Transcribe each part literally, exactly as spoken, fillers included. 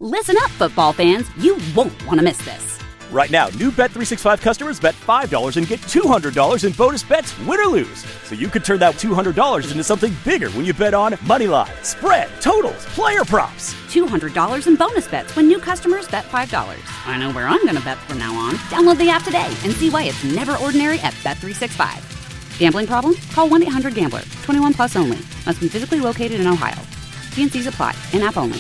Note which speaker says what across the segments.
Speaker 1: Listen up, football fans. You won't want to miss this.
Speaker 2: Right now, new Bet three sixty-five customers bet five dollars and get two hundred dollars in bonus bets, win or lose. So you could turn that two hundred dollars into something bigger when you bet on money line, spread, totals, player props.
Speaker 1: two hundred dollars in bonus bets when new customers bet five dollars. I know where I'm going to bet from now on. Download the app today and see why it's never ordinary at Bet three sixty-five. Gambling problem? Call one eight hundred gambler. twenty-one plus only. Must be physically located in Ohio. T and C's apply. In-app only.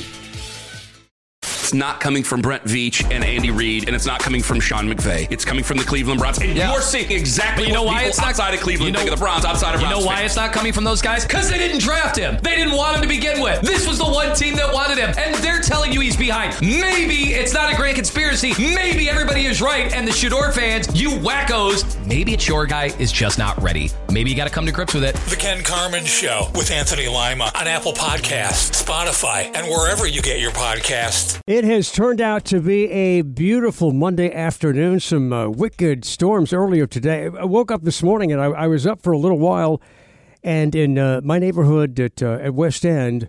Speaker 3: It's not coming from Brent Veach and Andy Reid, and it's not coming from Sean McVay. It's coming from the Cleveland Browns. And yeah. you're seeing exactly you know what why people it's not, outside of Cleveland you know, think of the Browns, outside of
Speaker 4: You
Speaker 3: Browns
Speaker 4: know why
Speaker 3: fans.
Speaker 4: it's not coming from those guys? Because they didn't draft him. They didn't want him to begin with. This was the one team that wanted him, and they're telling you he's behind. Maybe it's not a grand conspiracy. Maybe everybody is right, and the Shador fans, you wackos, maybe it's your guy is just not ready. Maybe you got to come to grips with it.
Speaker 5: The Ken Carman Show with Anthony Lima on Apple Podcasts, Spotify, and wherever you get your podcasts.
Speaker 6: It has turned out to be a beautiful Monday afternoon. Some uh, wicked storms earlier today. I woke up this morning and I, I was up for a little while, and in uh, my neighborhood at, uh, at West End,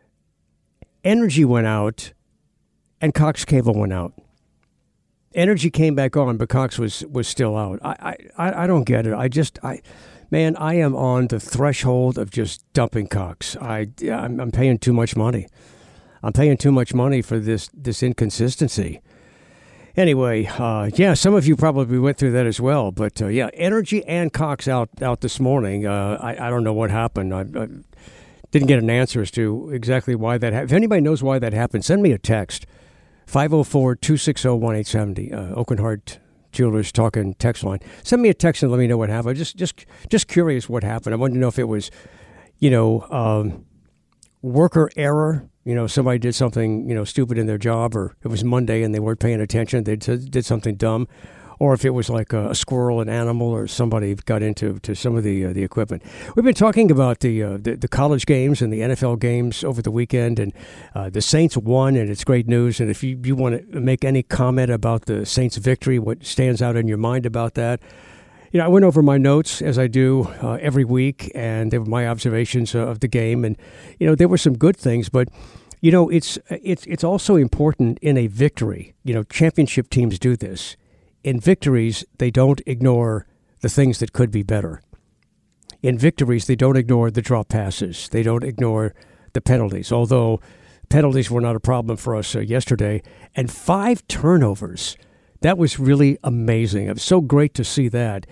Speaker 6: energy went out and Cox Cable went out. Energy came back on, but Cox was, was still out. I, I, I don't get it. I just, I, man, I am on the threshold of just dumping Cox. I, I'm, I'm paying too much money. I'm paying too much money for this this inconsistency. Anyway, uh, yeah, some of you probably went through that as well. But, uh, yeah, Energy and Cox out out this morning. Uh, I, I don't know what happened. I, I didn't get an answer as to exactly why that happened. If anybody knows why that happened, send me a text. five oh four, two six oh, one eight seven oh. Uh, Oakenhart Jewelers talking text line. Send me a text and let me know what happened. Just, just, just curious what happened. I wanted to know if it was, you know, um, worker error. You know, somebody did something, you know, stupid in their job, or it was Monday and they weren't paying attention. They t- did something dumb. Or if it was like a, a squirrel, an animal, or somebody got into to some of the uh, the equipment. We've been talking about the, uh, the the college games and the N F L games over the weekend, and uh, the Saints won, and it's great news. And if you, you want to make any comment about the Saints' victory, what stands out in your mind about that, you know, I went over my notes, as I do uh, every week, and they were my observations uh, of the game. And, you know, there were some good things, but, you know, it's it's it's also important in a victory. You know, championship teams do this. In victories, they don't ignore the things that could be better. In victories, they don't ignore the drop passes. They don't ignore the penalties, although penalties were not a problem for us uh, yesterday. And five turnovers. That was really amazing. It was so great to see that.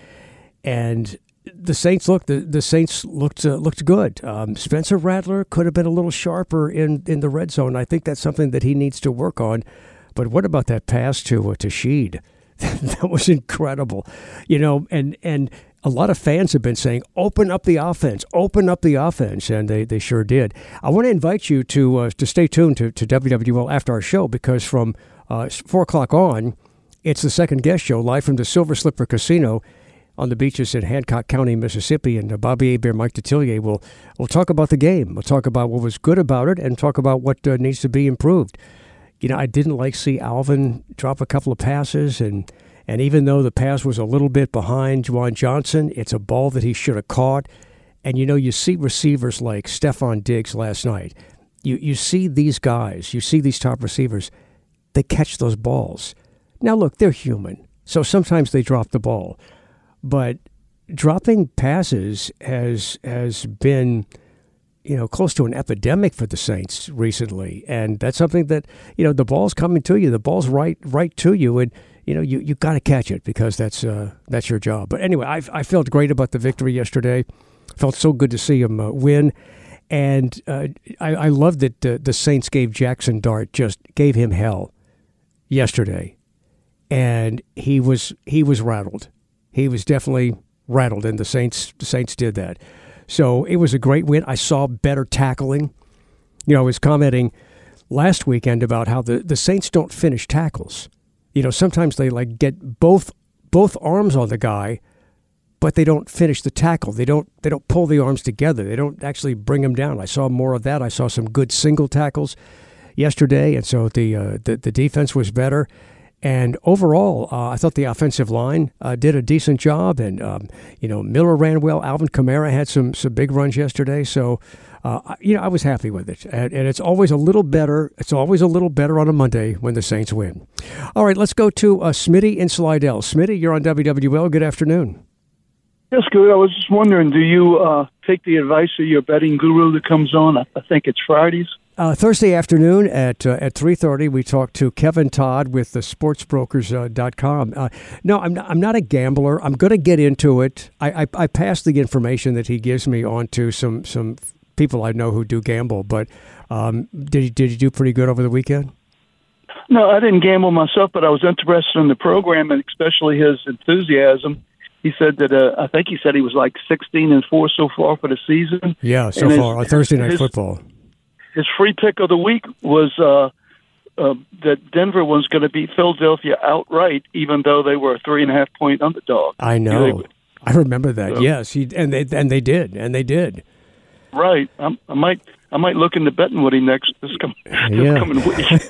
Speaker 6: And the Saints looked the, the Saints looked uh, looked good. Um, Spencer Rattler could have been a little sharper in, in the red zone. I think that's something that he needs to work on. But what about that pass to uh, to Sheed? That was incredible. You know, and and a lot of fans have been saying, open up the offense, open up the offense, and they, they sure did. I want to invite you to uh, to stay tuned to, to W W L after our show, because from uh, four o'clock on, it's the Second Guest Show, live from the Silver Slipper Casino on the beaches in Hancock County, Mississippi. And uh, Bobby Hebert, Mike Detillier will will talk about the game. We'll talk about what was good about it and talk about what uh, needs to be improved. You know, I didn't like see Alvin drop a couple of passes, and and even though the pass was a little bit behind Juwan Johnson, it's a ball that he should have caught. And, you know, you see receivers like Stephon Diggs last night. You you see these guys, you see these top receivers, they catch those balls. Now, look, they're human, so sometimes they drop the ball. But dropping passes has has been, you know, close to an epidemic for the Saints recently. And that's something that, you know, the ball's coming to you. The ball's right right to you. And, you know, you, you got to catch it, because that's uh, that's your job. But anyway, I, I felt great about the victory yesterday. Felt so good to see him uh, win. And uh, I, I love that uh, the Saints gave Jackson Dart, just gave him hell yesterday. And he was he was rattled. He was definitely rattled, and the Saints the Saints did that. So it was a great win. I saw better tackling. You know, I was commenting last weekend about how the, the Saints don't finish tackles. You know, sometimes they like get both both arms on the guy, but they don't finish the tackle. They don't they don't pull the arms together. They don't actually bring him down. I saw more of that. I saw some good single tackles yesterday, and so the uh, the, the defense was better. And overall, uh, I thought the offensive line uh, did a decent job. And, um, you know, Miller ran well. Alvin Kamara had some, some big runs yesterday. So, uh, you know, I was happy with it. And, and it's always a little better. It's always a little better on a Monday when the Saints win. All right, let's go to uh, Smitty in Slidell. Smitty, you're on W W L. Good afternoon.
Speaker 7: Yes, good. I was just wondering, do you uh, take the advice of your betting guru that comes on? I, I think it's Fridays.
Speaker 6: Uh, Thursday afternoon at uh, at three thirty, we talked to Kevin Todd with the sports brokers dot com. Uh, no, I'm not, I'm not a gambler. I'm going to get into it. I, I I pass the information that he gives me on to some some people I know who do gamble. But um, did you, did you do pretty good over the weekend?
Speaker 7: No, I didn't gamble myself, but I was interested in the program and especially his enthusiasm. He said that uh, I think he said he was like sixteen and four so far for the season.
Speaker 6: Yeah, so
Speaker 7: and
Speaker 6: far
Speaker 7: his,
Speaker 6: on Thursday Night
Speaker 7: his,
Speaker 6: Football.
Speaker 7: His free pick of the week was uh, uh, that Denver was going to beat Philadelphia outright, even though they were a three and a half point underdog.
Speaker 6: I know. I remember that. So, yes, he and they and they did, and they did.
Speaker 7: Right. I'm, I might. I might look into betting with him next this, com- this
Speaker 6: yeah.
Speaker 7: coming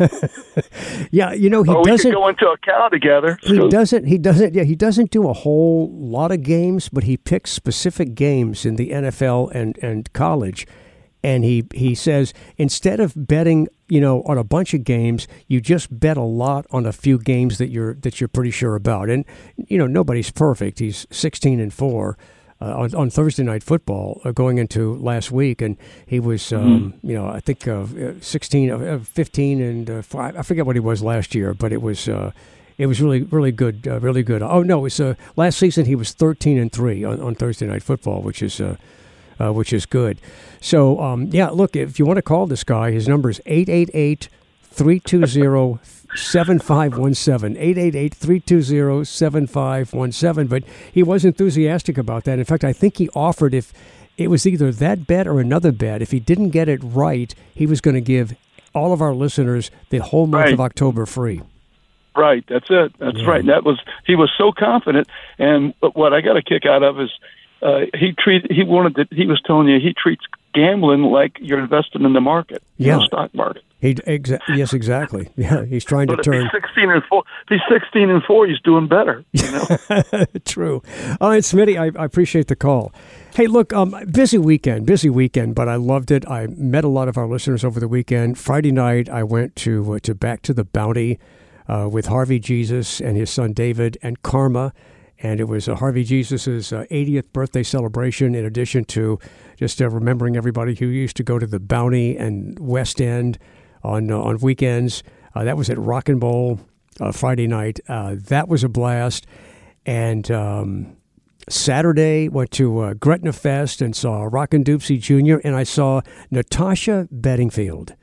Speaker 7: week.
Speaker 6: yeah, you know he
Speaker 7: or we
Speaker 6: doesn't
Speaker 7: could go into a cow together.
Speaker 6: He
Speaker 7: so.
Speaker 6: doesn't. He doesn't. Yeah, he doesn't do a whole lot of games, but he picks specific games in the N F L and, and college, and he he says instead of betting, you know, on a bunch of games, you just bet a lot on a few games that you're that you're pretty sure about. And you know, nobody's perfect. He's sixteen and four. Uh, on, on Thursday Night Football uh, going into last week, and he was, um, mm. you know, I think uh, sixteen, uh, fifteen, and uh, five, I forget what he was last year, but it was, uh, it was really, really good, uh, really good. Oh no, it was uh, last season he was thirteen and three on, on Thursday Night Football, which is, uh, uh, which is good. So um, yeah, look, if you want to call this guy, his number is eight eight eight, three two zero, seven five one seven, eight eight eight, three two zero, seven five one seven. But he was enthusiastic about that. In fact, I think he offered if it was either that bet or another bet, if he didn't get it right, he was going to give all of our listeners the whole month
Speaker 7: right.
Speaker 6: of October free.
Speaker 7: Right, that's it. That's
Speaker 6: yeah.
Speaker 7: right. That was he was so confident. And what I got a kick out of is uh, he treat he wanted to, he was telling you he treats gambling like you're investing in the market,
Speaker 6: yeah,
Speaker 7: in the stock market.
Speaker 6: He exa- yes, exactly. Yeah, he's trying
Speaker 7: but
Speaker 6: to turn.
Speaker 7: If he's sixteen and four. If he's sixteen and four, he's doing better. You know?
Speaker 6: True. All right, Smitty, I, I appreciate the call. Hey, look, um, busy weekend, busy weekend, but I loved it. I met a lot of our listeners over the weekend. Friday night, I went to uh, to Back to the Bounty uh, with Harvey Jesus and his son David and Karma. And it was uh, Harvey Jesus' uh, eightieth birthday celebration, in addition to just uh, remembering everybody who used to go to the Bounty and West End on uh, on weekends. Uh, that was at Rock and Bowl uh, Friday night. Uh, that was a blast. And um, Saturday, went to uh, Gretna Fest and saw Rockin' Doopsie Junior And I saw Natasha Bedingfield.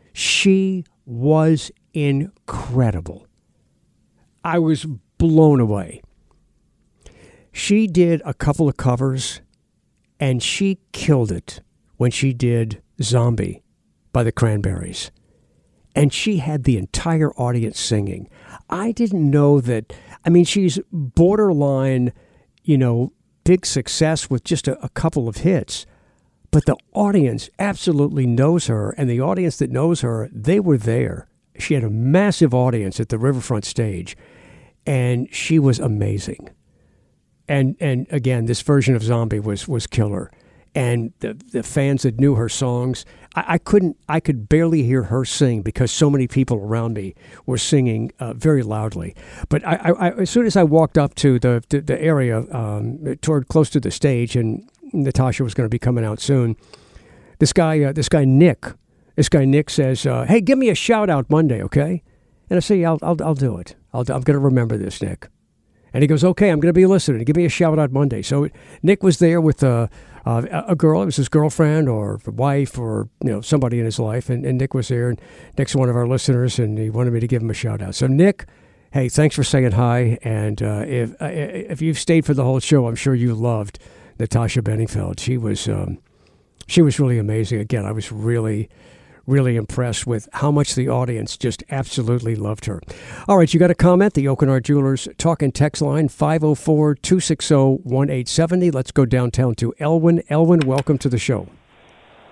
Speaker 6: She was incredible. I was blown away. She did a couple of covers, and she killed it when she did Zombie by the Cranberries. And she had the entire audience singing. I didn't know that. I mean, she's borderline, you know, big success with just a, a couple of hits. But the audience absolutely knows her, and the audience that knows her, they were there. She had a massive audience at the Riverfront stage, and she was amazing. And and again, this version of Zombie was was killer. And the the fans that knew her songs, I, I couldn't, I could barely hear her sing because so many people around me were singing uh, very loudly. But I, I, I, as soon as I walked up to the the, the area um, toward close to the stage, and Natasha was going to be coming out soon, this guy, uh, this guy Nick, this guy Nick says, uh, "Hey, give me a shout out Monday, okay?" And I say, yeah, "I'll I'll I'll do it. I'll I'm going to remember this, Nick." And he goes, "Okay, I'm going to be listening. Give me a shout out Monday." So Nick was there with a, uh, a girl. It was his girlfriend or wife or you know somebody in his life. And, and Nick was there. And Nick's one of our listeners, and he wanted me to give him a shout out. So Nick, hey, thanks for saying hi. And uh, if uh, if you've stayed for the whole show, I'm sure you loved Natasha Bedingfield. She was um, she was really amazing. Again, I was really. really impressed with how much the audience just absolutely loved her. All right, you got a comment? The Oakenard Jewelers talk and text line, five oh four, two six oh, one eight seven oh. Let's go downtown to Elwyn. Elwyn, welcome to the show.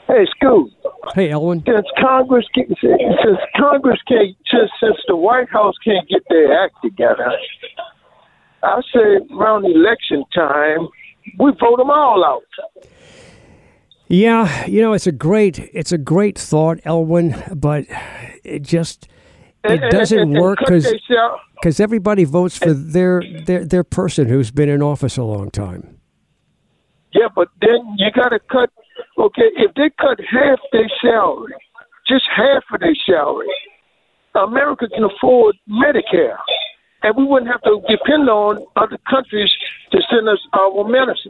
Speaker 8: Hey, Scoot.
Speaker 6: Hey, Elwin.
Speaker 8: Since Congress, since Congress can't, since, since the White House can't get their act together, I say around election time, we vote them all out.
Speaker 6: Yeah, you know, it's a great, it's a great thought, Elwin, but it just it
Speaker 8: And-
Speaker 6: doesn't
Speaker 8: and- and
Speaker 6: work
Speaker 8: cut
Speaker 6: because
Speaker 8: they sal-
Speaker 6: because everybody votes for their, their their person who's been in office a long time.
Speaker 8: Yeah, but then you got to cut. Okay, if they cut half their salary, just half of their salary, America can afford Medicare, and we wouldn't have to depend on other countries to send us our medicine.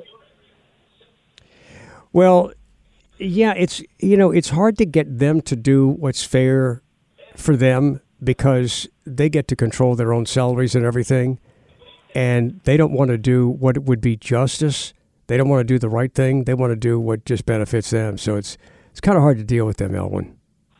Speaker 6: Well, yeah, it's you know it's hard to get them to do what's fair for them because they get to control their own salaries and everything, and they don't want to do what would be justice. They don't want to do the right thing. They want to do what just benefits them. So it's it's kind of hard to deal with them, Elwin.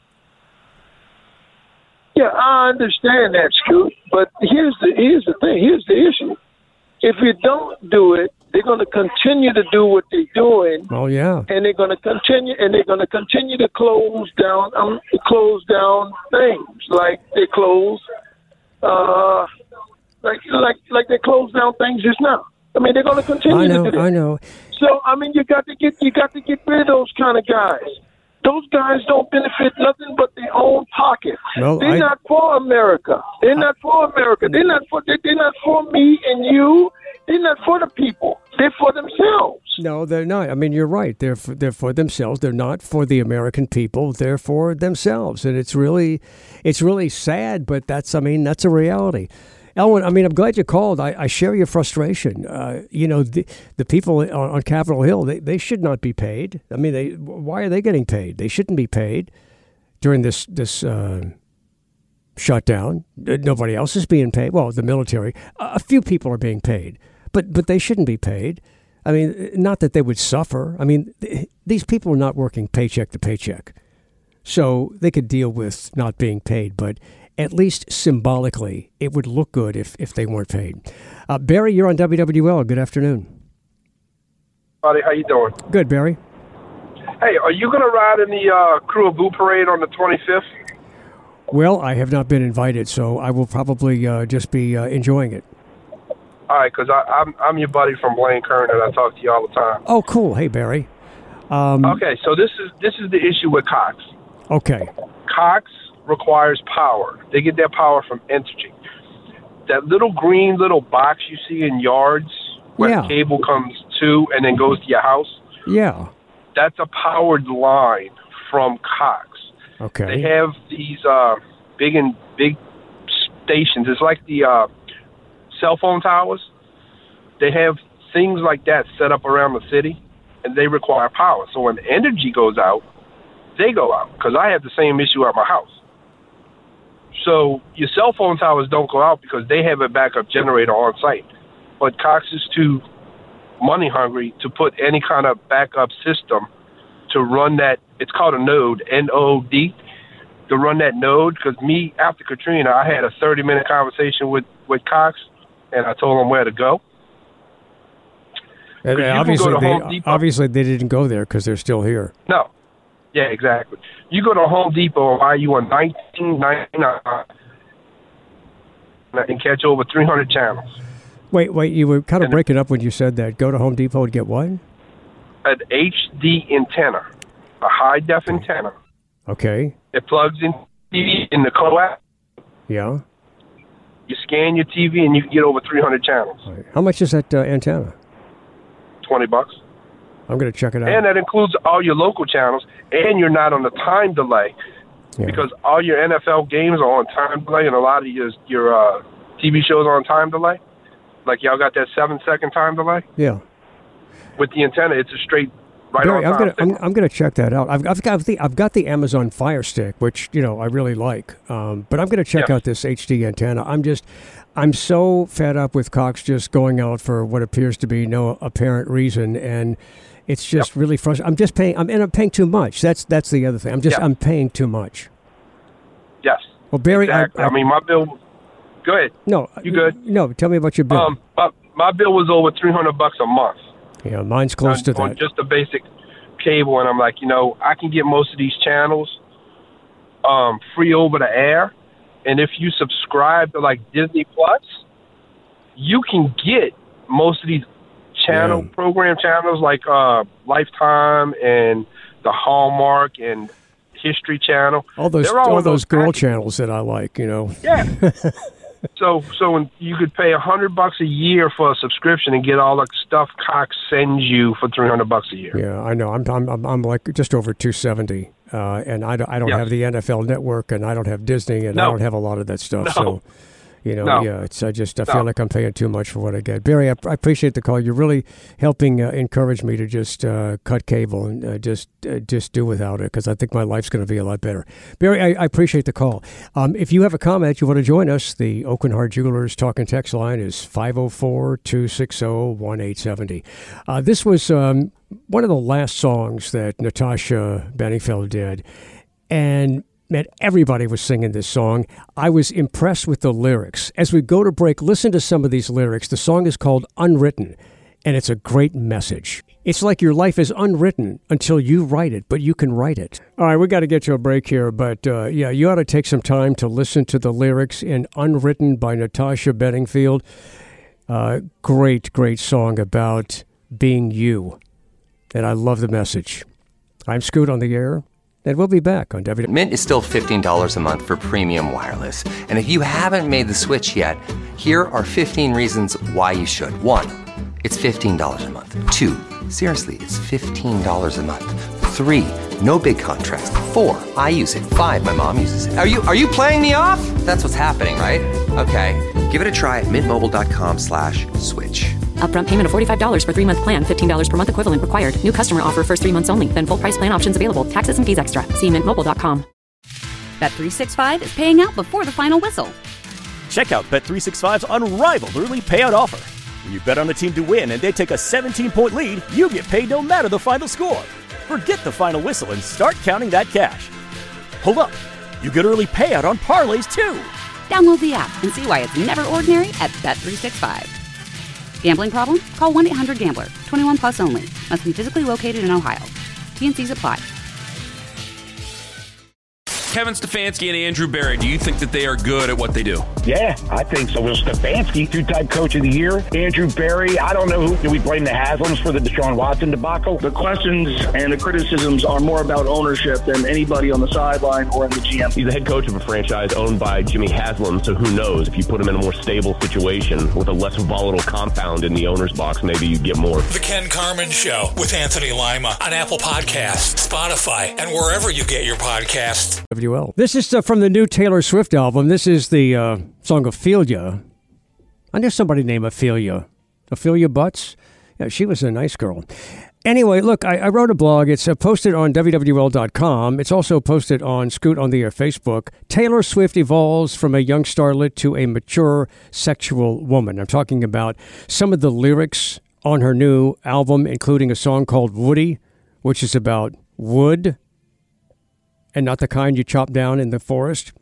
Speaker 8: Yeah, I understand that, Scoot. But here's the here's the thing. Here's the issue. If you don't do it, they're going to continue to do what they're doing.
Speaker 6: Oh yeah.
Speaker 8: And they're going to continue, and they're going to continue to close down, um, close down things like they close, uh, like like like they close down things just now. I mean, they're going to continue
Speaker 6: I know.
Speaker 8: to do this.
Speaker 6: I know.
Speaker 8: So I mean, you got to get you got to get rid of those kind of guys. Those guys don't benefit nothing but their own pockets.
Speaker 6: Well,
Speaker 8: they're
Speaker 6: I-
Speaker 8: not for America. They're not for America. They're not for they're, they're not for me and you. They're not for the people. They're for themselves.
Speaker 6: No, they're not. I mean, you're right. They're for, they're for themselves. They're not for the American people. They're for themselves, and it's really, it's really sad. But that's, I mean, that's a reality. Elwin, I mean, I'm glad you called. I, I share your frustration. Uh, you know, the the people on, on Capitol Hill, they, they should not be paid. I mean, they why are they getting paid? They shouldn't be paid during this this uh, shutdown. Nobody else is being paid. Well, the military, a few people are being paid. But but they shouldn't be paid. I mean, not that they would suffer. I mean, th- these people are not working paycheck to paycheck. So they could deal with not being paid. But at least symbolically, it would look good if, if they weren't paid. Uh, Barry, you're on W W L. Good afternoon.
Speaker 9: Buddy, how you doing?
Speaker 6: Good, Barry.
Speaker 9: Hey, are you going to ride in the uh, Crew of Boo Parade on the twenty-fifth?
Speaker 6: Well, I have not been invited, so I will probably uh, just be uh, enjoying it.
Speaker 9: All right, because I'm I'm your buddy from Blaine Kern, and I talk to you all the time.
Speaker 6: Oh, cool. Hey, Barry. Um,
Speaker 9: Okay, so this is this is the issue with Cox.
Speaker 6: Okay.
Speaker 9: Cox requires power. They get their power from Entergy. That little green little box you see in yards where
Speaker 6: Yeah.
Speaker 9: the cable comes to and then goes to your house,
Speaker 6: Yeah.
Speaker 9: that's a powered line from Cox.
Speaker 6: Okay.
Speaker 9: They have these uh, big and big stations. It's like the uh, cell phone towers. They have things like that set up around the city, and they require power. So when energy goes out, they go out, because I have the same issue at my house. So your cell phone towers don't go out because they have a backup generator on site. But Cox is too money hungry to put any kind of backup system to run that. It's called a node, N O D, to run that node. Because me, after Katrina, I had a thirty-minute conversation with, with Cox, and I told them where to go.
Speaker 6: And
Speaker 9: you can
Speaker 6: obviously,
Speaker 9: go to
Speaker 6: they,
Speaker 9: Home Depot.
Speaker 6: obviously, they didn't go there because they're still here.
Speaker 9: No. Yeah, exactly. You go to Home Depot and buy you a nineteen ninety-nine and catch over three hundred channels.
Speaker 6: Wait, wait, you were kind of breaking up when you said that. Go to Home Depot and get what?
Speaker 9: An H D antenna, a high-def antenna.
Speaker 6: Okay.
Speaker 9: It plugs in T V in the coax.
Speaker 6: Yeah.
Speaker 9: You scan your T V and you can get over three hundred channels.
Speaker 6: How much is that uh, antenna?
Speaker 9: twenty bucks.
Speaker 6: I'm going to check it out.
Speaker 9: And that includes all your local channels, and you're not on the time delay.
Speaker 6: Yeah.
Speaker 9: Because all your N F L games are on time delay, and a lot of your, your uh, T V shows are on time delay. Like y'all got that seven-second time delay.
Speaker 6: Yeah.
Speaker 9: With the antenna, it's a straight right
Speaker 6: Barry,
Speaker 9: on
Speaker 6: I'm
Speaker 9: time.
Speaker 6: gonna I'm, I'm gonna check that out. I've, I've got the I've got the Amazon Fire Stick, which you know I really like. Um, but I'm gonna check
Speaker 9: Yeah.
Speaker 6: out this H D antenna. I'm just I'm so fed up with Cox just going out for what appears to be no apparent reason, and it's just
Speaker 9: Yep.
Speaker 6: really frustrating. I'm just paying. I'm and I'm paying too much. That's that's the other thing. I'm just
Speaker 9: Yeah.
Speaker 6: I'm paying too much.
Speaker 9: Yes.
Speaker 6: Well, Barry,
Speaker 9: Exactly.
Speaker 6: I,
Speaker 9: I, mean, my bill. Go ahead.
Speaker 6: no,
Speaker 9: You good?
Speaker 6: No, tell me about your bill.
Speaker 9: Um, my, my bill was over three hundred bucks a month.
Speaker 6: yeah, mine's close
Speaker 9: on,
Speaker 6: to
Speaker 9: on
Speaker 6: that.
Speaker 9: just the basic cable, and I'm like, you know, I can get most of these channels um, free over the air. And if you subscribe to like Disney Plus, you can get most of these channel
Speaker 6: yeah.
Speaker 9: program channels like uh, Lifetime and the Hallmark and History Channel.
Speaker 6: All those
Speaker 9: all,
Speaker 6: all those girl
Speaker 9: packages.
Speaker 6: channels that I like, you know.
Speaker 9: Yeah. so so when you could pay a hundred bucks a year for a subscription and get all the stuff Cox sends you for three hundred bucks a year.
Speaker 6: Yeah, I know. I'm I'm I'm, I'm like just over two seventy, uh, and I don't I don't
Speaker 9: yeah.
Speaker 6: have the N F L Network, and I don't have Disney, and
Speaker 9: no.
Speaker 6: I don't have a lot of that stuff.
Speaker 9: No.
Speaker 6: So. You know,
Speaker 9: no.
Speaker 6: yeah, it's I just I
Speaker 9: no.
Speaker 6: feel like I'm paying too much for what I get. Barry, I, I appreciate the call. You're really helping uh, encourage me to just uh, cut cable and uh, just uh, just do without it, because I think my life's going to be a lot better. Barry, I, I appreciate the call. Um, if you have a comment, you want to join us, the Oakland Heart Jewelers talk and text line is five oh four, two six oh, one eight seven oh. Uh, this was um, one of the last songs that Natasha Bedingfield did, and man, everybody was singing this song. I was impressed with the lyrics. As we go to break, listen to some of these lyrics. The song is called Unwritten, and it's a great message. It's like your life is unwritten until you write it, but you can write it. All right, we got to get to a break here, but uh, yeah, you ought to take some time to listen to the lyrics in Unwritten by Natasha Bedingfield. Uh, great, great song about being you, and I love the message. I'm Scoot on the air. And we'll be back on W.
Speaker 10: Mint is still fifteen dollars a month for premium wireless. And if you haven't made the switch yet, here are fifteen reasons why you should. One, it's fifteen dollars a month. Two, seriously, it's fifteen dollars a month. Three, no big contracts. Four, I use it. Five, my mom uses it. Are you are you playing me off? That's what's happening, right? Okay, give it a try at mintmobile.com slash switch.
Speaker 11: Upfront payment of forty-five dollars for three-month plan, fifteen dollars per month equivalent required. New customer offer first three months only. Then full price plan options available. Taxes and fees extra. See mint mobile dot com.
Speaker 1: Bet three sixty-five is paying out before the final whistle.
Speaker 2: Check out Bet three sixty-five's unrivaled early payout offer. When you bet on a team to win and they take a seventeen-point lead, you get paid no matter the final score. Forget the final whistle and start counting that cash. Hold up. You get early payout on parlays, too.
Speaker 1: Download the app and see why it's never ordinary at Bet three sixty-five. Gambling problem? Call one eight hundred gambler. twenty-one plus only. Must be physically located in Ohio. T N Cs apply.
Speaker 3: Kevin Stefanski and Andrew Berry, do you think that they are good at what they do?
Speaker 12: Yeah, I think so. Will Stefanski, two-time coach of the year. Andrew Berry, I don't know who. Do we blame the Haslams for the Deshaun Watson debacle?
Speaker 13: The questions and the criticisms are more about ownership than anybody on the sideline or in the G M.
Speaker 14: He's the head coach of a franchise owned by Jimmy Haslam, so who knows? If you put him in a more stable situation with a less volatile compound in the owner's box, maybe you get more.
Speaker 5: The Ken Carman Show with Anthony Lima on Apple Podcasts, Spotify, and wherever you get your podcasts.
Speaker 6: This is uh, from the new Taylor Swift album. This is the uh, song Ophelia. I knew somebody named Ophelia. Ophelia Butts? Yeah, she was a nice girl. Anyway, look, I, I wrote a blog. It's uh, posted on W W L dot com. It's also posted on Scoot on the Air Facebook. Taylor Swift evolves from a young starlet to a mature sexual woman. I'm talking about some of the lyrics on her new album, including a song called Woody, which is about wood, and not the kind you chop down in the forest.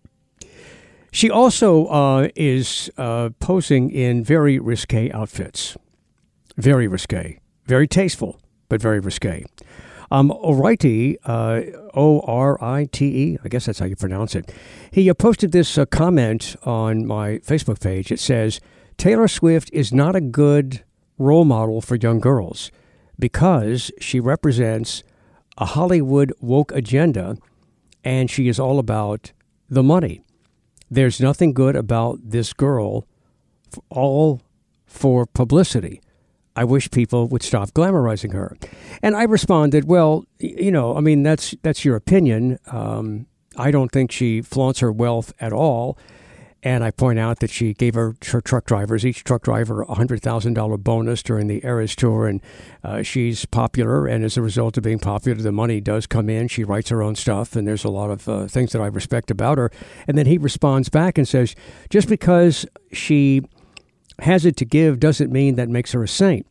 Speaker 6: She also uh, is uh, posing in very risque outfits. Very risque. Very tasteful, but very risque. Um, Orite, uh, O R I T E, I guess that's how you pronounce it. He uh, posted this uh, comment on my Facebook page. It says, Taylor Swift is not a good role model for young girls because she represents a Hollywood woke agenda, and she is all about the money. There's nothing good about this girl, all for publicity. I wish people would stop glamorizing her. And I responded, well, you know, I mean, that's that's your opinion. Um, I don't think she flaunts her wealth at all. And I point out that she gave her, her truck drivers, each truck driver, a one hundred thousand dollars bonus during the Eras Tour. And uh, she's popular. And as a result of being popular, the money does come in. She writes her own stuff. And there's a lot of uh, things that I respect about her. And then he responds back and says, just because she has it to give doesn't mean that makes her a saint.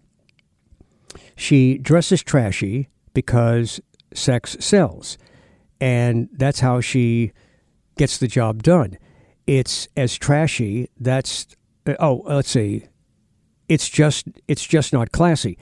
Speaker 6: She dresses trashy because sex sells. And that's how she gets the job done. It's as trashy. That's oh, let's see. It's just it's just not classy.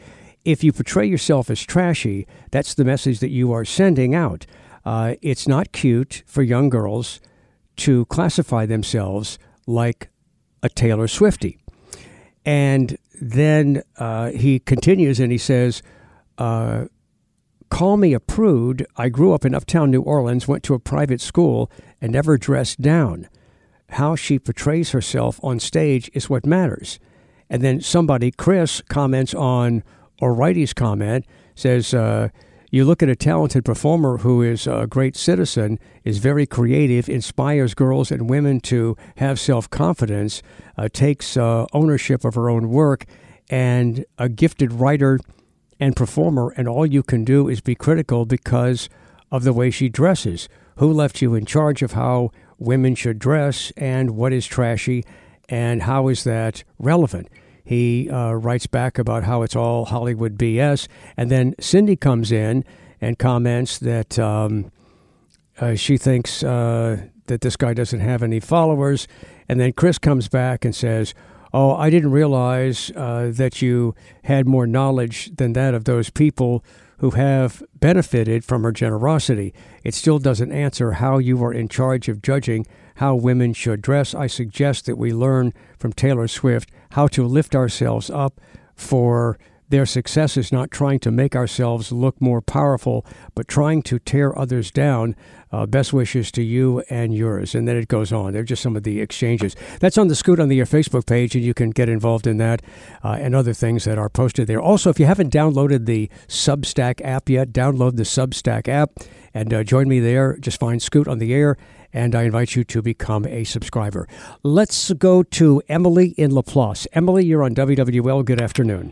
Speaker 6: if you portray yourself as trashy, that's the message that you are sending out. Uh, it's not cute for young girls to classify themselves like a Taylor Swiftie. And then uh, he continues and he says, uh, call me a prude. I grew up in uptown New Orleans, went to a private school, and never dressed down. How she portrays herself on stage is what matters. And then somebody, Chris, comments on O'Reilly's comment, says, uh, you look at a talented performer who is a great citizen, is very creative, inspires girls and women to have self-confidence, uh, takes uh, ownership of her own work, and a gifted writer and performer, and all you can do is be critical because of the way she dresses. Who left you in charge of how women should dress and what is trashy and how is that relevant? He uh, writes back about how it's all Hollywood B S. And then Cindy comes in and comments that um, uh, she thinks uh, that this guy doesn't have any followers. And then Chris comes back and says, oh, I didn't realize uh, that you had more knowledge than that of those people who have benefited from her generosity. It still doesn't answer how you are in charge of judging how women should dress. I suggest that we learn from Taylor Swift how to lift ourselves up for their successes, not trying to make ourselves look more powerful, but trying to tear others down. Uh, best wishes to you and yours. And then it goes on. They're just some of the exchanges. That's on the Scoot on the Air Facebook page, and you can get involved in that uh, and other things that are posted there. Also, if you haven't downloaded the Substack app yet, download the Substack app and uh, join me there. Just find Scoot on the Air, and I invite you to become a subscriber. Let's go to Emily in Laplace. Emily, you're on W W L. Good afternoon.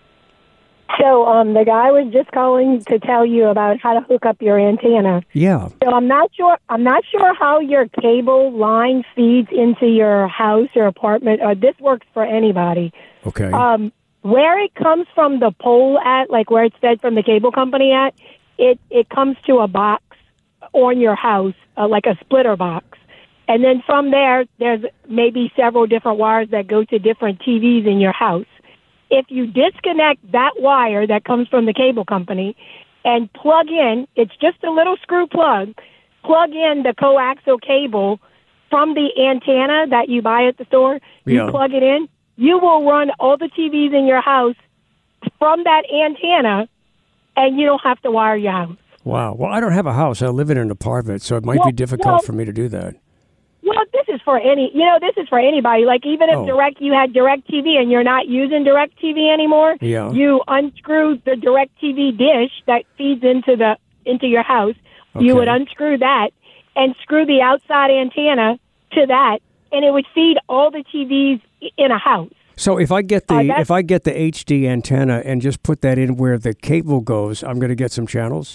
Speaker 15: So um, the guy was just calling to tell you about how to hook up your antenna.
Speaker 6: Yeah.
Speaker 15: So I'm not sure. I'm not sure how your cable line feeds into your house or apartment. Or this works for anybody.
Speaker 6: Okay.
Speaker 15: Um, where it comes from the pole at, like where it's fed from the cable company at, it it comes to a box on your house, uh, like a splitter box. And then from there, there's maybe several different wires that go to different T Vs in your house. If you disconnect that wire that comes from the cable company and plug in, it's just a little screw plug, plug in the coaxial cable from the antenna that you buy at the store,
Speaker 6: yeah.
Speaker 15: you plug it in, you will run all the T Vs in your house from that antenna, and you don't have to wire your house.
Speaker 6: Wow. Well, I don't have a house. I live in an apartment, so it might
Speaker 15: well,
Speaker 6: be difficult
Speaker 15: well,
Speaker 6: for me to do that.
Speaker 15: Well, this is for any, you know, this is for anybody. Like, even if
Speaker 6: oh.
Speaker 15: direct, you had DirecTV and you're not using DirecTV anymore,
Speaker 6: yeah.
Speaker 15: you unscrew the DirecTV dish that feeds into the into your house.
Speaker 6: Okay.
Speaker 15: You would unscrew that and screw the outside antenna to that, and it would feed all the T Vs in a house.
Speaker 6: So if I get the
Speaker 15: uh,
Speaker 6: if I get the H D antenna and just put that in where the cable goes, I'm going to get some channels?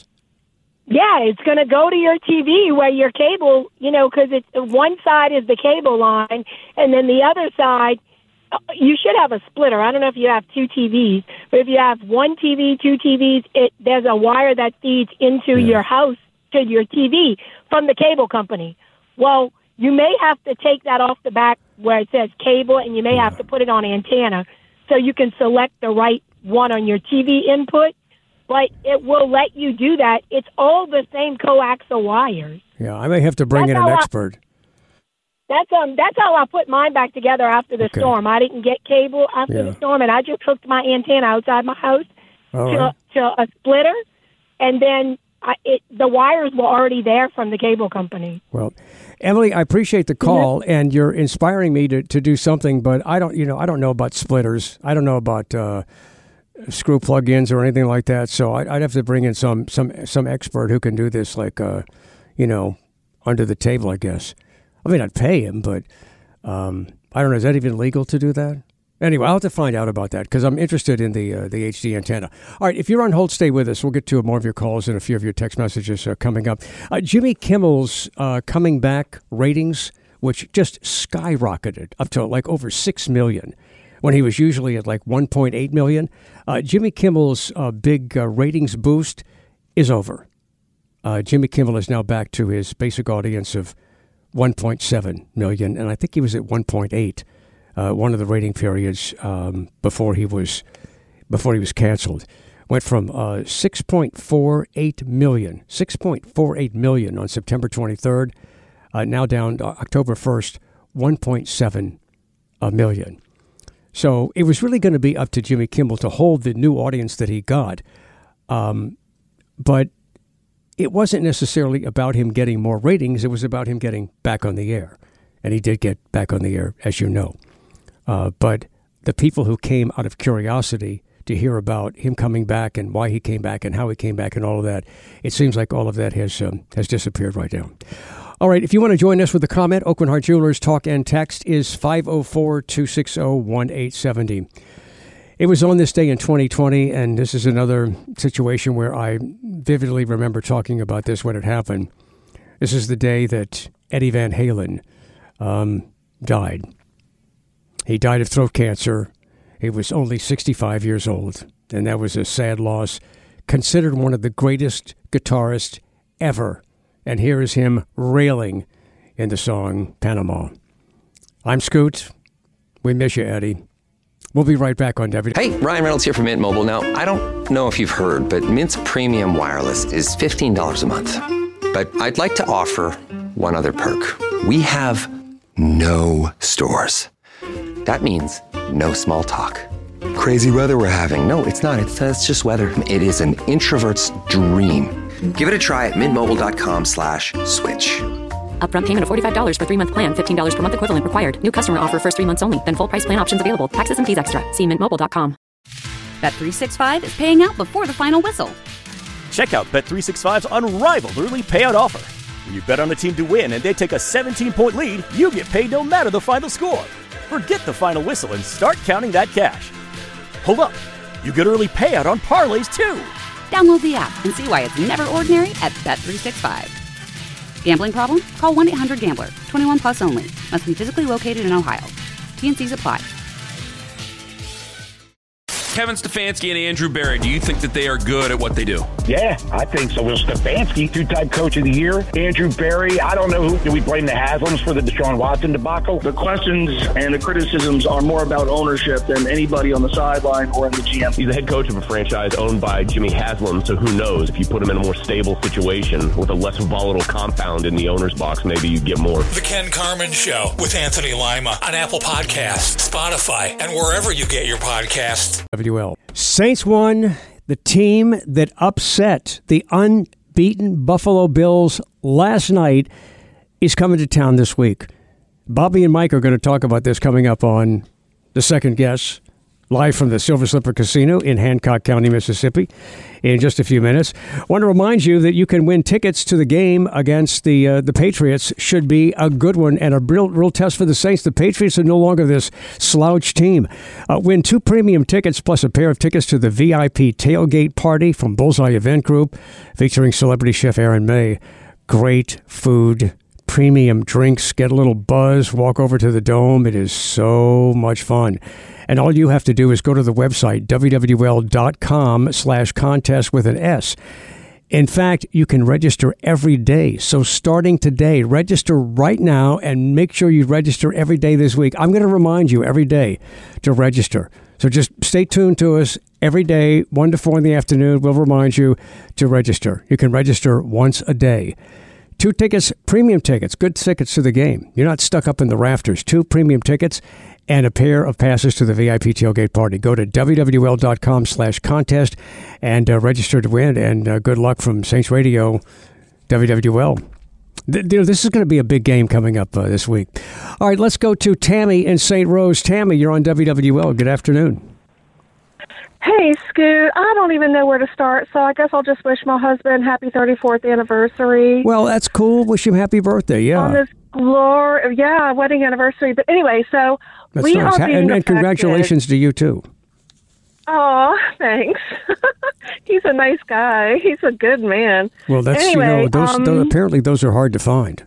Speaker 15: Yeah, it's going to go to your T V where your cable, you know, because it's one side is the cable line, and then the other side, you should have a splitter. I don't know if you have two T Vs, but if you have one T V, two T Vs, it, there's a wire that feeds into
Speaker 6: yeah.
Speaker 15: your house to your T V from the cable company. Well, you may have to take that off the back where it says cable, and you may yeah. have to put it on antenna so you can select the right one on your T V input. But it will let you do that. It's all the same coaxial wires.
Speaker 6: Yeah, I may have to bring
Speaker 15: that's
Speaker 6: in an
Speaker 15: I,
Speaker 6: expert.
Speaker 15: That's um. That's how I put mine back together after the
Speaker 6: okay.
Speaker 15: storm. I didn't get cable after
Speaker 6: yeah.
Speaker 15: the storm, and I just hooked my antenna outside my house
Speaker 6: all
Speaker 15: to,
Speaker 6: right.
Speaker 15: to a splitter, and then I, it, the wires were already there from the cable company.
Speaker 6: Well, Emily, I appreciate the call, mm-hmm. and you're inspiring me to, to do something, but I don't, you know, I don't know about splitters. I don't know about uh, screw plug-ins or anything like that. So I'd, I'd have to bring in some some some expert who can do this, like, uh, you know, under the table, I guess. I mean, I'd pay him, but um, I don't know. Is that even legal to do that? Anyway, I'll have to find out about that because I'm interested in the uh, the H D antenna. All right, if you're on hold, stay with us. We'll get to more of your calls and a few of your text messages uh, coming up. Uh, Jimmy Kimmel's uh, coming back ratings, which just skyrocketed up to like over six million when he was usually at like one point eight million. Uh, Jimmy Kimmel's uh, big uh, ratings boost is over. Uh, Jimmy Kimmel is now back to his basic audience of one point seven million, and I think he was at one point eight. Uh, one of the rating periods um, before he was before he was canceled. Went from uh, six point four eight million, six point four eight million on September twenty-third, uh, now down to October first, one point seven million. So it was really going to be up to Jimmy Kimmel to hold the new audience that he got. Um, but it wasn't necessarily about him getting more ratings. It was about him getting back on the air. And he did get back on the air, as you know. Uh, but the people who came out of curiosity to hear about him coming back and why he came back and how he came back and all of that, it seems like all of that has um, has disappeared right now. All right, if you want to join us with a comment, Aucoin Hart Jewelers talk and text is five oh four, two six oh, one eight seven oh. It was on this day in twenty twenty, and this is another situation where I vividly remember talking about this when it happened. This is the day that Eddie Van Halen um, died. He died of throat cancer. He was only sixty-five years old, and that was a sad loss. Considered one of the greatest guitarists ever. And here is him railing in the song Panama. I'm Scoot. We miss you, Eddie. We'll be right back on W.
Speaker 10: Hey, Ryan Reynolds here from Mint Mobile. Now, I don't know if you've heard, but Mint's premium wireless is fifteen dollars a month. But I'd like to offer one other perk. We have no stores. That means no small talk. Crazy weather we're having. No, it's not. It's, uh, it's just weather. It is an introvert's dream. Give it a try at mintmobile.com slash switch.
Speaker 11: Upfront payment of forty-five dollars for three-month plan, fifteen dollars per month equivalent required. New customer offer first three months only. Then full price plan options available. Taxes and fees extra. See mint mobile dot com.
Speaker 1: Bet three sixty-five is paying out before the final whistle.
Speaker 2: Check out Bet three sixty-five's unrivaled early payout offer. When you bet on a team to win and they take a seventeen-point lead, you get paid no matter the final score. Forget the final whistle and start counting that cash. Hold up. You get early payout on parlays, too.
Speaker 1: Download the app and see why it's never ordinary at Bet three sixty-five. Gambling problem? Call one eight hundred gambler. twenty-one plus only. Must be physically located in Ohio. T and C's apply.
Speaker 3: Kevin Stefanski and Andrew Berry, do you think that they are good at what they do?
Speaker 12: Yeah, I think so. Will Stefanski, two-time coach of the year. Andrew Berry, I don't know who. Do we blame the Haslams for the Deshaun Watson debacle?
Speaker 13: The questions and the criticisms are more about ownership than anybody on the sideline or in the G M.
Speaker 14: He's the head coach of a franchise owned by Jimmy Haslam, so who knows? If you put him in a more stable situation with a less volatile compound in the owner's box, maybe you get more.
Speaker 5: The Ken Carman Show with Anthony Lima on Apple Podcasts, Spotify, and wherever you get your podcasts.
Speaker 6: W L. Saints won. The team that upset the unbeaten Buffalo Bills last night is coming to town this week. Bobby and Mike are going to talk about this coming up on The Second Guess, live from the Silver Slipper Casino in Hancock County, Mississippi, in just a few minutes. I want to remind you that you can win tickets to the game against the uh, the Patriots. Should be a good one and a real, real test for the Saints. The Patriots are no longer this slouch team. Uh, win two premium tickets plus a pair of tickets to the V I P tailgate party from Bullseye Event Group featuring celebrity chef Aaron May. Great food, premium drinks, get a little buzz, walk over to the Dome. It is so much fun. And all you have to do is go to the website, wwl.com slash contest with an S. In fact, you can register every day. So starting today, register right now and make sure you register every day this week. I'm going to remind you every day to register. So just stay tuned to us every day, one to four in the afternoon. We'll remind you to register. You can register once a day. Two tickets, premium tickets, good tickets to the game. You're not stuck up in the rafters. Two premium tickets and a pair of passes to the V I P tailgate party. Go to wwl.com slash contest and uh, register to win. And uh, good luck from Saints Radio, W W L. Th- this is going to be a big game coming up uh, this week. All right, let's go to Tammy in Saint Rose. Tammy, you're on W W L. Good afternoon.
Speaker 16: Hey, Scoot. I don't even know where to start, so I guess I'll just wish my husband happy thirty-fourth anniversary.
Speaker 6: Well, that's cool. Wish him happy birthday, yeah.
Speaker 16: On this glory, yeah, wedding anniversary. But anyway, so
Speaker 6: that's
Speaker 16: we
Speaker 6: nice.
Speaker 16: are being
Speaker 6: and, and
Speaker 16: affected.
Speaker 6: Congratulations to you, too.
Speaker 16: Oh, thanks. He's a nice guy. He's a good man.
Speaker 6: Well, that's,
Speaker 16: anyway,
Speaker 6: you know, those,
Speaker 16: um,
Speaker 6: those, apparently those are hard to find.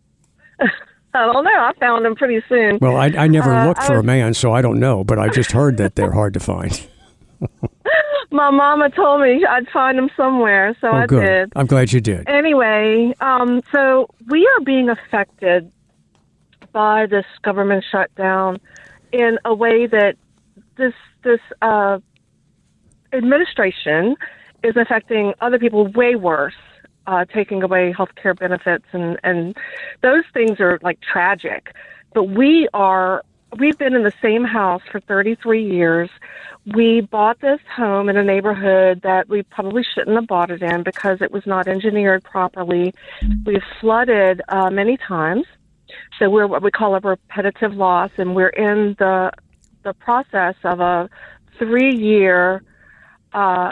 Speaker 16: I don't know. I found him pretty soon.
Speaker 6: Well, I, I never
Speaker 16: uh,
Speaker 6: looked
Speaker 16: I
Speaker 6: for
Speaker 16: was,
Speaker 6: a man, so I don't know, but I just heard that they're hard to find.
Speaker 16: My mama told me I'd find him somewhere, so
Speaker 6: oh,
Speaker 16: I
Speaker 6: good.
Speaker 16: did.
Speaker 6: I'm glad you did.
Speaker 16: Anyway, um, so we are being affected by this government shutdown in a way that this this uh, administration is affecting other people way worse, uh, taking away health care benefits, and, and those things are like tragic. But we are, we've been in the same house for thirty-three years. We bought this home in a neighborhood that we probably shouldn't have bought it in because it was not engineered properly. We've flooded uh, many times. So we're what we call a repetitive loss, and we're in the the process of a three-year uh,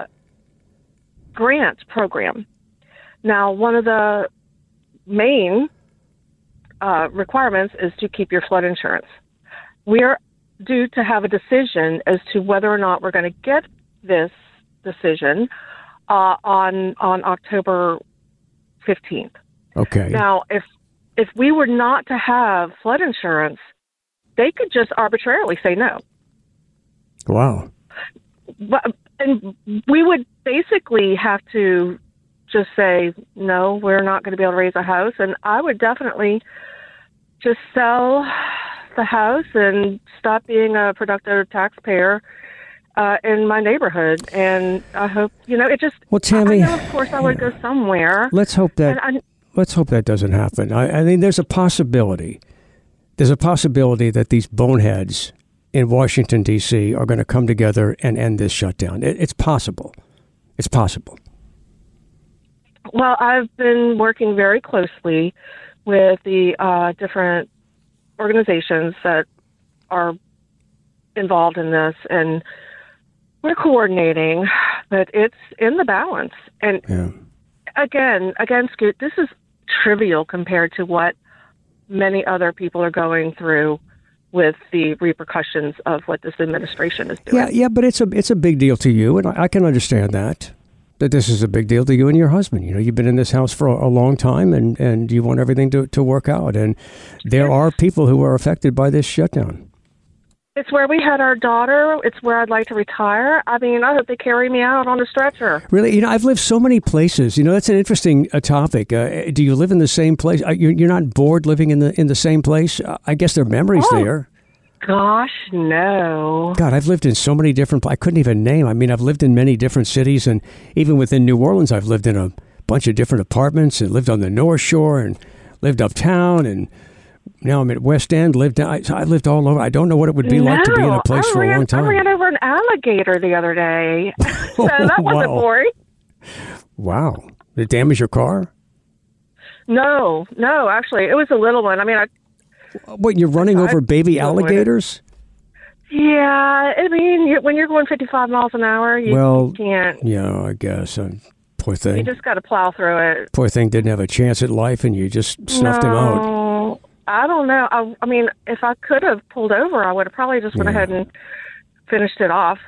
Speaker 16: grant program. Now, one of the main uh, requirements is to keep your flood insurance. We're due to have a decision as to whether or not we're going to get this decision uh, on on October fifteenth.
Speaker 6: Okay.
Speaker 16: Now, if if we were not to have flood insurance, they could just arbitrarily say no.
Speaker 6: Wow.
Speaker 16: But, and we would basically have to just say, no, we're not going to be able to raise a house. And I would definitely just sell the house and stop being a productive taxpayer uh, in my neighborhood. And I hope, you know, it just,
Speaker 6: well, Tammy,
Speaker 16: I know, of course, I would go somewhere.
Speaker 6: Let's hope that,
Speaker 16: I,
Speaker 6: let's hope that doesn't happen. I, I mean, there's a possibility. There's a possibility that these boneheads in Washington, D C are going to come together and end this shutdown. It, it's possible. It's possible.
Speaker 16: Well, I've been working very closely with the uh, different organizations that are involved in this, and we're coordinating, but it's in the balance. And
Speaker 6: yeah.
Speaker 16: again, again, Scoot, this is trivial compared to what many other people are going through with the repercussions of what this administration is doing.
Speaker 6: Yeah, yeah, but it's a it's a big deal to you, and I, I can understand that. That this is a big deal to you and your husband. You know, you've been in this house for a, a long time, and, and you want everything to, to work out. And there are people who are affected by this shutdown.
Speaker 16: It's where we had our daughter. It's where I'd like to retire. I mean, I hope they carry me out on a stretcher.
Speaker 6: Really? You know, I've lived so many places. You know, that's an interesting uh, topic. Uh, do you live in the same place? Uh, you're, you're not bored living in the in the same place? Uh, I guess there are memories
Speaker 16: oh,
Speaker 6: there.
Speaker 16: Gosh, no.
Speaker 6: God, I've lived in so many different, I couldn't even name. I mean, I've lived in many different cities, and even within New Orleans, I've lived in a bunch of different apartments and lived on the North Shore and lived uptown, and now I'm at West End, lived down, I, I lived all over. I don't know what it would be
Speaker 16: no,
Speaker 6: like to be in a place
Speaker 16: I
Speaker 6: for
Speaker 16: ran,
Speaker 6: a long time.
Speaker 16: I ran over an alligator the other day, so that wasn't
Speaker 6: Wow.
Speaker 16: boring.
Speaker 6: Wow. Did it damage your car?
Speaker 16: No, no, actually, it was a little one. I mean, I
Speaker 6: What, you're running over baby alligators?
Speaker 16: Yeah, I mean, you, when you're going fifty-five miles an hour, you,
Speaker 6: Well,
Speaker 16: you can't.
Speaker 6: Yeah, I guess. Uh, poor
Speaker 16: You
Speaker 6: thing.
Speaker 16: just got to plow through it.
Speaker 6: Poor thing didn't have a chance at life, and you just snuffed him out.
Speaker 16: No, I don't know. I, I mean, if I could have pulled over, I would have probably just went
Speaker 6: Yeah.
Speaker 16: ahead and finished it off.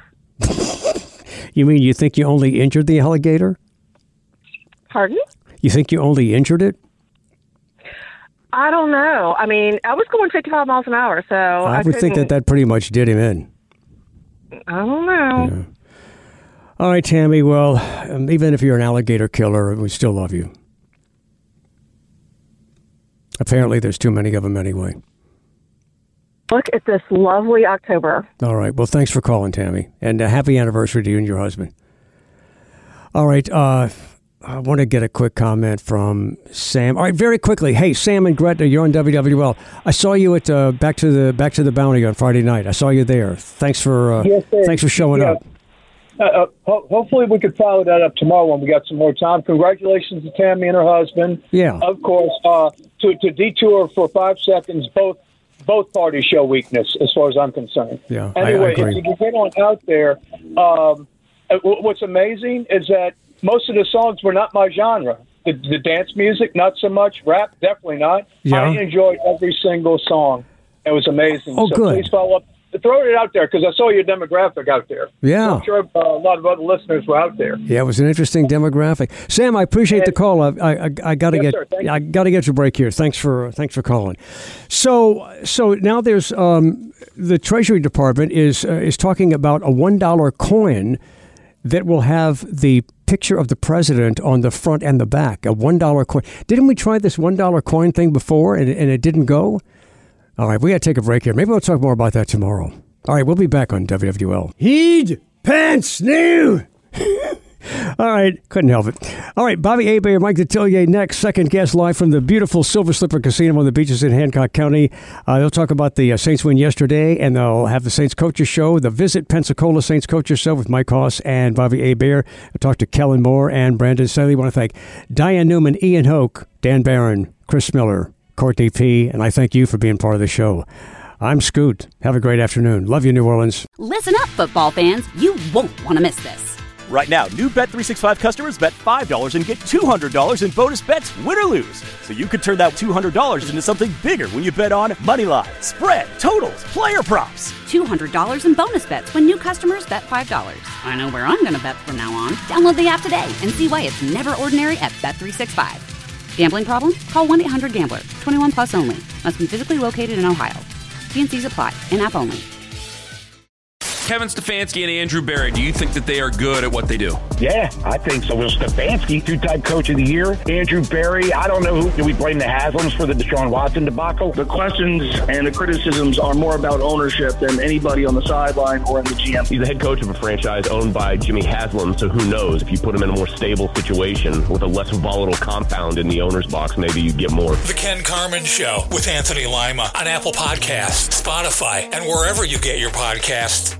Speaker 6: You mean you think you only injured the alligator?
Speaker 16: Pardon?
Speaker 6: You think you only injured it?
Speaker 16: I don't know. I mean, I was going fifty-five miles an hour, so I,
Speaker 6: I would think that
Speaker 16: couldn't-
Speaker 6: that pretty much did him in.
Speaker 16: I don't know.
Speaker 6: Yeah. All right, Tammy. Well, um, even if you're an alligator killer, we still love you. Apparently, there's too many of them anyway.
Speaker 16: Look at this lovely October.
Speaker 6: All right. Well, thanks for calling, Tammy. And uh, happy anniversary to you and your husband. All right. Uh, I want to get a quick comment from Sam. All right, very quickly. Hey, Sam and Gretna, you're on W W L. I saw you at uh, Back to the Back to the Bounty on Friday night. I saw you there. Thanks for uh,
Speaker 17: Yes, sir.
Speaker 6: thanks for showing
Speaker 17: Yeah.
Speaker 6: up.
Speaker 17: Uh, uh, ho- hopefully we could follow that up tomorrow when we got some more time. Congratulations to Tammy and her husband.
Speaker 6: Yeah.
Speaker 17: Of course, uh, to, to detour for five seconds, both both parties show weakness as far as I'm concerned.
Speaker 6: Yeah, I- I
Speaker 17: Anyway,
Speaker 6: agree.
Speaker 17: if you can get on out there, um, uh, w- what's amazing is that most of the songs were not my genre. The, the dance music, not so much. Rap, definitely not.
Speaker 6: Yeah.
Speaker 17: I enjoyed every single song. It was amazing.
Speaker 6: Oh,
Speaker 17: so
Speaker 6: good.
Speaker 17: please follow up. Throw it out there because I saw your demographic out there.
Speaker 6: Yeah.
Speaker 17: So I'm sure uh, a lot of other listeners were out there.
Speaker 6: Yeah, it was an interesting demographic. Sam, I appreciate the call. I I, I got to
Speaker 17: Yes,
Speaker 6: get
Speaker 17: sir. Thank
Speaker 6: I got to get your break here. Thanks for thanks for calling. So so now there's um, the Treasury Department is uh, is talking about a one dollar coin that will have the picture of the president on the front and the back. A one dollar coin. Didn't we try this one dollar coin thing before and and it didn't go? All right, we got to take a break here. Maybe we'll talk more about that tomorrow. All right, we'll be back on W W L. Heed Pence new. All right, couldn't help it. All right, Bobby Hebert, Mike Detillier next. Second guest live from the beautiful Silver Slipper Casino on the beaches in Hancock County. Uh, they'll talk about the uh, Saints win yesterday, and they'll have the Saints Coaches Show, the Visit Pensacola Saints Coaches Show with Mike Haas and Bobby Hebert. I'll talk to Kellen Moore and Brandon Staley. I want to thank Diane Newman, Ian Hoke, Dan Barron, Chris Miller, Courtney P., and I thank you for being part of the show. I'm Scoot. Have a great afternoon. Love you, New Orleans.
Speaker 1: Listen up, football fans. You won't want to miss this.
Speaker 2: Right now, new Bet three sixty-five customers bet five dollars and get two hundred dollars in bonus bets, win or lose. So you could turn that two hundred dollars into something bigger when you bet on money line, spread, totals, player props.
Speaker 1: two hundred dollars in bonus bets when new customers bet five dollars. I know where I'm going to bet from now on. Download the app today and see why it's never ordinary at Bet three sixty-five. Gambling problem? Call one eight hundred gambler. twenty-one plus only. Must be physically located in Ohio. T and C's apply. In-app only.
Speaker 3: Kevin Stefanski and Andrew Berry, do you think that they are good at what they do?
Speaker 12: Yeah, I think so. Will Stefanski, two-time coach of the year. Andrew Berry, I don't know who. Do we blame the Haslams for the Deshaun Watson debacle?
Speaker 13: The questions and the criticisms are more about ownership than anybody on the sideline or in the G M.
Speaker 14: He's the head coach of a franchise owned by Jimmy Haslam, so who knows? If you put him in a more stable situation with a less volatile compound in the owner's box, maybe you get more.
Speaker 5: The Ken Carman Show with Anthony Lima on Apple Podcasts, Spotify, and wherever you get your podcasts.